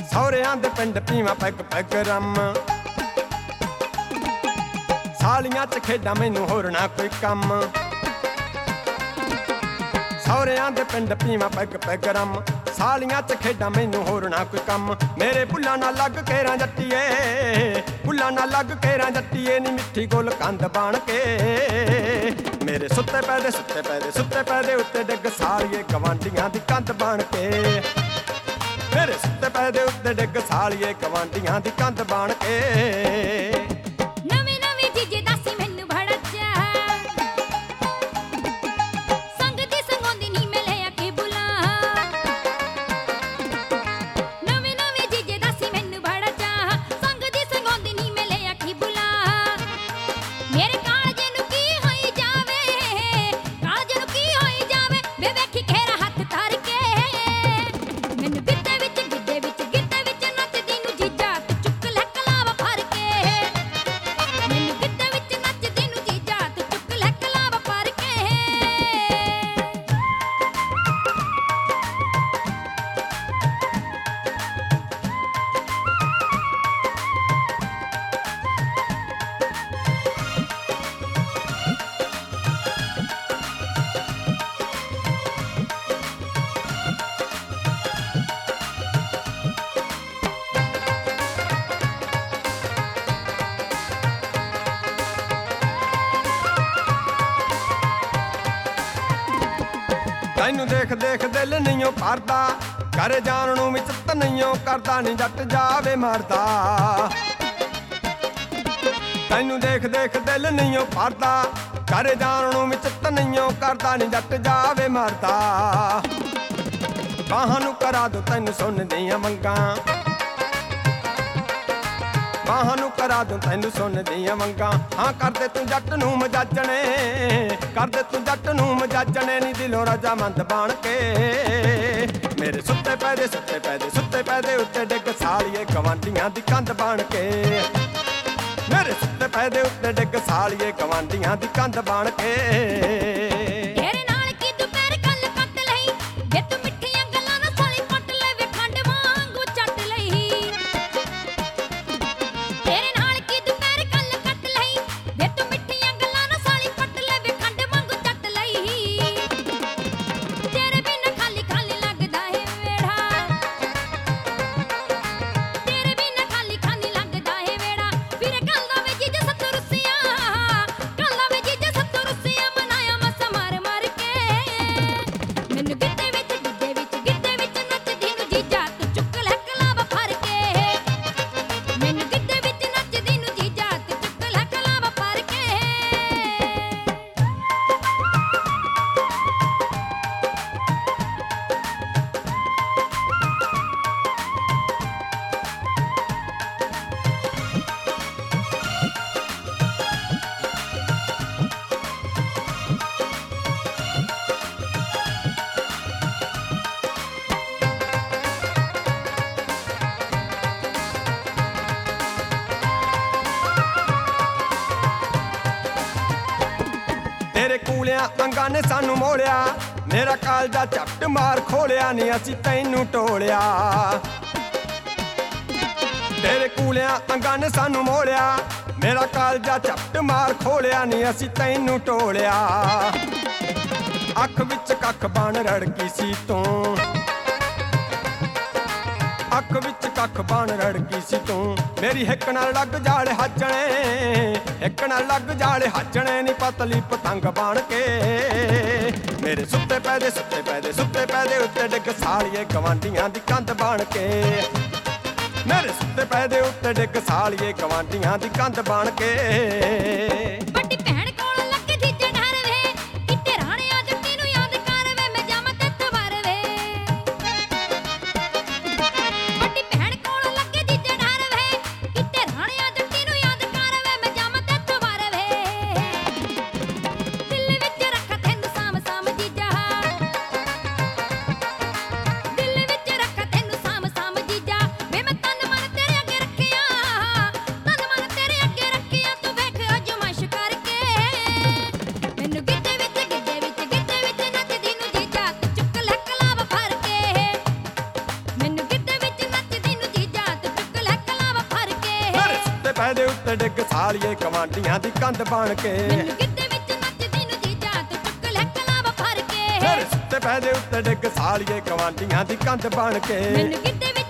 ਸਹੁਰਿਆਂ ਦੇ ਪਿੰਡ ਪੀਵਾਂ ਪੈਗ ਪੈਗ ਰੰਮ ਸਾਲੀਆਂ ਚ ਖੇਡਾਂ ਮੈਨੂੰ ਹੋਰ ਨਾ ਕੋਈ ਕੰਮ ਸਹੁਰਿਆਂ ਦੇ ਪਿੰਡ ਪੀਵਾਂ ਪੈਗ ਪੈਗ ਰੰਮ ਸਾਲੀਆਂ ਚ ਖੇਡਾਂ ਮੈਨੂੰ ਹੋਰ ਨਾ ਕੋਈ ਕੰਮ ਮੇਰੇ ਬੁੱਲਾਂ ਨਾਲ ਲੱਗ ਕੇਰਾਂ ਜੱਟੀਏ ਬੁੱਲਾਂ ਨਾਲ ਲੱਗ ਕੇਰਾਂ ਜੱਟੀਏ ਨੀ ਮਿੱਠੀ ਗੁੱਲ ਕੰਧ ਬਣ ਕੇ ਮੇਰੇ ਸੁੱਤੇ ਪੈ ਦੇ ਸੁੱਤੇ ਪੈ ਦੇ ਸੁੱਤੇ ਪੈ ਦੇ ਉੱਤੇ ਡਿੱਗ ਸਾਲੀਏ ਗਵਾਂਢੀਆਂ ਦੀ ਕੰਧ ਬਣ ਕੇ ਮੇਰੇ ਸੁੱਤੇ ਪੈ ਦੇ ਉੱਤੇ ਡਿੱਗ ਸਾਲੀਏ ਗਵਾਂਢੀਆਂ ਦੀ ਕੰਧ ਬਣ ਕੇ ਨਵੇਂ ਨਵੇਂ ਜੀਜੇ ਦਾਸੀ ਮੈਨੂੰ ਬੜਾ ਚਾਅ ਸੰਗ ਦੀ ਸੰਗੋਂਦੀ ਨੀ ਮੈਂ ਲੈ ਆ ਕੇ ਬੁਲਾ ਨਵੇਂ ਨਵੇਂ ਜੀਜੇ ਦਾਸੀ ਮੈਨੂੰ ਬੜਾ ਚਾਅ ਸੰਗ ਦੀ ਸੰਗੋਂਦੀ ਨੀ ਮੈਂ ਲੈ ਆ ਕੇ ਬੁਲਾ ਮੇਰੇ ਕਾਲਜੇ ਨੂੰ ਕੀ ਹੋਈ ਜਾਵੇ ਕਾਲਜੇ ਨੂੰ ਕੀ ਹੋਈ ਜਾਵੇ ਵੇ ਵੇਖੀ ਖੇਰਾ ਹੱਥ ਧਰ ਕੇ ਮੈਨੂੰ ਗਿੱਧੇ ਵਿੱਚ ਨੱਚਦੀ ਨੂੰ ਜੀਜਾ ਤੂੰ ਚੁੱਕ ਲੈ ਕਲਾਵਾ ਫੜ ਕੇ ਮੈਨੂੰ ਗਿੱਧੇ ਵਿੱਚ ਨੱਚਦੀ ਨੂੰ ਜੀਜਾ ਤੂੰ ਚੁੱਕ ਲੈ ਕਲਾਵਾ ਫੜ ਕੇ ਤੈਨੂੰ ਦੇਖ ਦੇਖ ਦਿਲ ਨਹੀਂਓ ਭਰਦਾ ਘਰੇ ਜਾਣ ਨੂੰ ਵੀ ਚਿੱਤ ਨਹੀਂਓ ਕਰਦਾ ਨੀ ਜੱਟ ਜਾਵੇ ਮਰਦਾ ਤੈਨੂੰ ਦੇਖ ਦੇਖ ਦਿਲ ਨਹੀਂਓ ਭਰਦਾ ਘਰੇ ਜਾਣ ਨੂੰ ਵੀ ਚਿੱਤ ਨਹੀਂਓ ਕਰਦਾ ਨੀ ਜੱਟ ਜਾਵੇ ਮਰਦਾ ਬਾਹਾਂ ਨੂੰ ਕਰਾ ਦੋ ਤੈਨੂੰ ਸੁਣਦੀਆਂ ਮੰਗਾਂ ਬਾਹਾਂ ਨੂੰ ਕਰਾ ਦੂੰ ਤੈਨੂੰ ਸੁਣਦੀਆਂ ਮੰਗਾਂ ਹਾਂ ਕਰਦੇ ਤੂੰ ਜੱਟ ਨੂੰ ਮਜਾਜਣੇ ਕਰਦੇ ਤੂੰ ਜੱਟ ਨੂੰ ਮਜਾਜਣੇ ਨੀ ਦਿਲੋਂ ਰਜਾਮੰਦ ਬਣ ਕੇ ਮੇਰੇ ਸੁੱਤੇ ਪੈ ਦੇ ਸੁੱਤੇ ਪੈ ਦੇ ਸੁੱਤੇ ਪੈ ਦੇ ਉੱਤੇ ਡਿੱਗ ਸਾਲੀਏ ਗਵਾਂਢੀਆਂ ਦੀ ਕੰਧ ਬਣ ਕੇ ਮੇਰੇ ਸੁੱਤੇ ਪੈ ਦੇ ਉੱਤੇ ਡਿੱਗ ਸਾਲੀਏ ਗਵਾਂਢੀਆਂ ਦੀ ਕੰਧ ਬਣ ਕੇ ਤੇਰੇ ਨਾਲ ਕੀ ਦੁਪਹਿਰ ਕੱਲ ਕੱਟ ਲਈ ਵੇ ਤੂੰ ਮਿੱਠੀਆਂ ਗੱਲਾਂ ਨਾਲ ਸਾਲੀ ਪੱਟ ਲੈ ਵੇ ਖੰਡ ਵਾਂਗੂ ਚੱਟ ਲਈ ਤੇਰੇ ਨਾਲ ਕੀ ਦੁਪਹਿਰ ਕੱਲ ਕੱਟ ਲਈ ਵੇ ਤੂੰ ਮਿੱਠੀਆਂ ਗੱਲਾਂ ਨਾਲ ਸਾਲੀ ਪੱਟ ਲੈ ਵੇ ਖੰਡ ਵਾਂਗੂ ਚੱਟ ਲਈ ਤੇਰੇ ਬਿਨ ਖਾਲੀ ਖਾਲੀ ਲੱਗਦਾ ਏ ਵੇੜਾ ਤੇਰੇ ਬਿਨ ਖਾਲੀ ਖਾਲੀ ਲੱਗਦਾ ਏ ਵੇੜਾ ਵੀਰੇ ਕੱਲ ਦਾ ਵੇ ਜੀਜਾ ਸੱਤੂ ਰੁੱਸੀਆਂ ਕੱਲ ਦਾ ਵੇ ਜੀਜਾ ਸੱਤੂ ਰੁੱਸੀਆਂ ਮਨਾਇਆ ਮਸਾ ਮਾਰ ਮਾਰ ਕੇ ਮੈਨੂੰ ਗਿੱਧੇ ਵਿੱਚ ਨੱਚਦੀ ਨੂੰ ਜੀਜਾ ਤੂੰ ਚੁੱਕ ਲੈ ਕਲਾਵਾ ਫੜ ਕੇ ਮੈਨੂੰ ਗਿੱਧੇ ਵਿੱਚ ਨੱਚਦੀ ਨੂੰ ਜੀਜਾ ਤੂੰ ਚੁੱਕ ਲੈ ਕਲਾਵਾ ਫੜ ਕੇ ਤੇਰੇ ਕੂਲਿਆਂ ਅੰਗਾਂ ਨੇ ਸਾਨੂੰ ਮੋੜਿਆ ਮੇਰਾ ਕਾਲਜਾ ਝੱਟ ਮਾਰ ਖੋਲਿਆ ਨੀ ਅਸੀਂ ਤੈਨੂੰ ਟੋਲਿਆ ਤੇਰੇ ਕੂਲਿਆਂ ਅੰਗਾਂ ਨੇ ਸਾਨੂੰ ਮੋੜਿਆ ਮੇਰਾ ਕਾਲਜਾ ਝੱਟ ਮਾਰ ਖੋਲਿਆ ਨੀ ਅਸੀਂ ਤੈਨੂੰ ਟੋਲਿਆ ਅੱਖ ਵਿੱਚ ਕੱਖ ਬਣ ਰੜਕੀ ਸੀ ਤੂੰ ਅੱਖ ਵਿੱਚ ਕੱਖ ਬਣ ਰੜਕੀ ਸੀ ਤੂੰ ਮੇਰੀ ਹਿੱਕ ਨਾਲ ਲੱਗ ਜਾਲੇ ਹੱਜਣੇ ਹਿੱਕ ਨਾਲ ਲੱਗ ਜਾਲੇ ਹੱਜਣੇ ਨੀ ਪਤਲੀ ਪਤੰਗ ਬਣ ਕੇ ਮੇਰੇ ਸੁੱਤੇ ਪੈ ਦੇ ਸੁੱਤੇ ਪੈ ਦੇ ਸੁੱਤੇ ਪੈ ਦੇ ਉੱਤੇ ਡਿੱਗ ਸਾਲੀਏ ਗਵਾਂਢੀਆਂ ਦੀ ਕੰਧ ਬਣ ਕੇ ਮੇਰੇ ਸੁੱਤੇ ਪੈ ਦੇ ਉੱਤੇ ਡਿੱਗ ਸਾਲੀਏ ਗਵਾਂਢੀਆਂ ਦੀ ਕੰਧ ਬਣ ਕੇ ਵੱਡੀ ਭੈਣ ਕੋਲ ਲੱਗੇ ਜੀਜੇ ਡਰ ਵੇ ਕਿਤੇ ਰਾਣਿਆ ਜੱਟੀ ਨੂੰ ਯਾਦ ਕਰ ਵੇ ਮੈਂ ਜਾਵਾਂ ਤੇ ਤਵਾਰ ਵੇ ਵੱਡੀ ਭੈਣ ਕੋਲ ਲੱਗੇ ਜੀਜੇ ਡਰ ਵੇ ਕਿਤੇ ਰਾਣਿਆ ਜੱਟੀ ਨੂੰ ਯਾਦ ਕਰ ਵੇ ਮੈਂ ਜਾਵਾਂ ਤੇ ਤਵਾਰ ਵੇ ਦਿਲ ਵਿੱਚ ਰੱਖਾ ਤੈਨੂੰ ਸਾਮ ਸਾਮ ਜੀਜਾ ਦਿਲ ਵਿੱਚ ਰੱਖਾ ਤੈਨੂੰ ਸਾਮ ਸਾਮ ਜੀਜਾ ਵੇ ਮੈਂ ਤਨ ਮਨ ਤੇਰੇ ਅੱਗੇ ਰੱਖਿਆ ਤਨ ਮਨ ਤੇਰੇ ਅੱਗੇ ਰੱਖਿਆ ਤੂੰ ਵੇਖ ਅਜਮਾਇਸ਼ ਪੈ ਦੇ ਉੱਤੇ ਡਿੱਗ ਸਾਲੀਏ ਕਵਾਂਡੀਆਂ ਦੀ ਕੰਧ ਬਣ ਕੇ ਮੈਨੂੰ ਗਿੱਧੇ ਵਿੱਚ ਨੱਚਦੀ ਨੂੰ ਜੀਜਾ ਤੂੰ ਚੁੱਕ ਲੈ ਕਲਾਵਾ ਫੜ ਕੇ ਮੇਰੇ ਸੁੱਤੇ ਪੈ ਦੇ ਉੱਤੇ ਡਿੱਗ ਸਾਲੀਏ ਕਵਾਂਡੀਆਂ ਦੀ ਕੰਧ ਬਣ ਕੇ ਮੈਨੂੰ ਗਿੱਧੇ ਵਿੱਚ